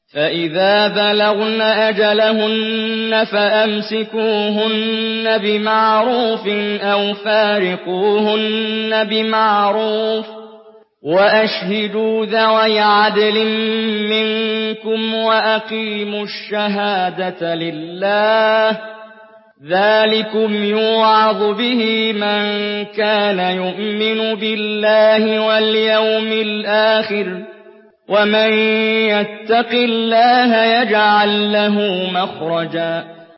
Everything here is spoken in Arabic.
فإذا بلغن أجلهن فأمسكوهن بمعروف أو فارقوهن بمعروف وأشهدوا ذوي عدل منكم وأقيموا الشهادة لله ذلكم يوعظ به من كان يؤمن بالله واليوم الآخر ومن يتق الله يجعل له مخرجا